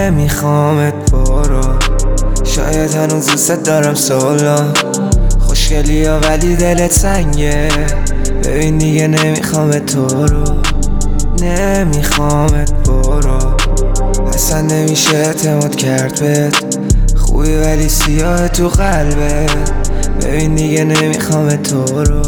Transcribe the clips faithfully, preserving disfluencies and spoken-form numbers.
نمیخوامت برو، شاید هنوز دوست دارم سولا. خوشگلی ها ولی دلت سنگه، ببین دیگه نمیخوامت تو رو. نمیخوامت برو، اصلا نمیشه اعتماد کرد بهت. خوبی ولی سیاه تو قلبت، ببین دیگه نمیخوامت تو رو.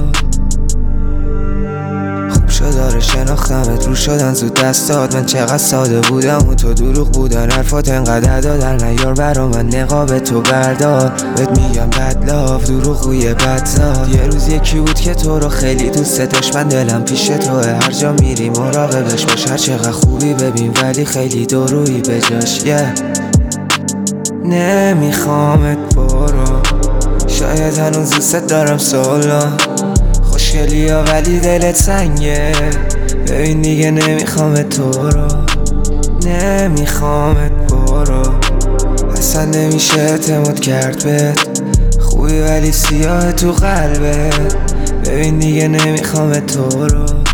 خوب شد آره شناختمت، رو شدن زود دستات. من چقدر ساده بودم و تو دروغ بودن حرفات انقدر دادر. نیار برا من نقاب تو بردار، بهت میگم بد لاف دروغوی بدزاد. یه روز یکی بود که تو رو خیلی دوست داشت، من دلم پیش توه، هر جا میری مراقبش باش. هر چقدر خوبی ببین ولی خیلی دورویی به جاش. yeah. نمیخوامت برو، شاید هنوز دوست دارم سولا. خوشگلی ها ولی دلت سنگه، ببین دیگه نمیخوامت تو رو. نمیخوامت برو، اصلا نمیشه اعتماد کرد بهت. خوبی ولی سیاه تو قلبت، ببین دیگه نمیخوامت تو رو.